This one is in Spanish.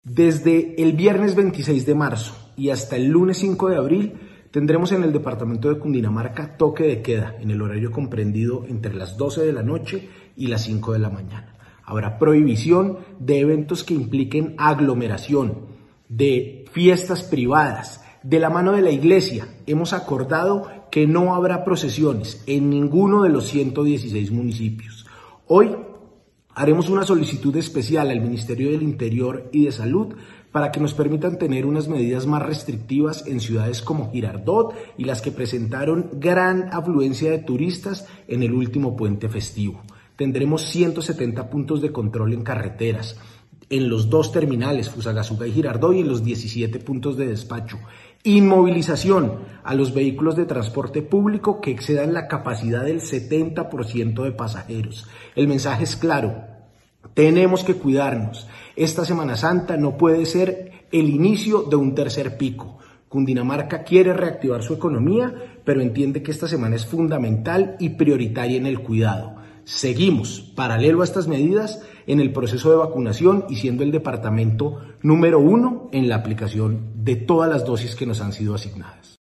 Desde el viernes 26 de marzo y hasta el lunes 5 de abril tendremos en el departamento de Cundinamarca toque de queda en el horario comprendido entre las 12 de la noche y las 5 de la mañana. Habrá prohibición de eventos que impliquen aglomeración, de fiestas privadas. De la mano de la iglesia hemos acordado que no habrá procesiones en ninguno de los 116 municipios. Hoy haremos una solicitud especial al Ministerio del Interior y de Salud para que nos permitan tener unas medidas más restrictivas en ciudades como Girardot y las que presentaron gran afluencia de turistas en el último puente festivo. Tendremos 170 puntos de control en carreteras, en los dos terminales, Fusagasugá y Girardot, y en los 17 puntos de despacho. Inmovilización a los vehículos de transporte público que excedan la capacidad del 70% de pasajeros. El mensaje es claro: tenemos que cuidarnos. Esta Semana Santa no puede ser el inicio de un tercer pico. Cundinamarca quiere reactivar su economía, pero entiende que esta semana es fundamental y prioritaria en el cuidado. Seguimos, paralelo a estas medidas, en el proceso de vacunación y siendo el departamento número 1 en la aplicación de todas las dosis que nos han sido asignadas.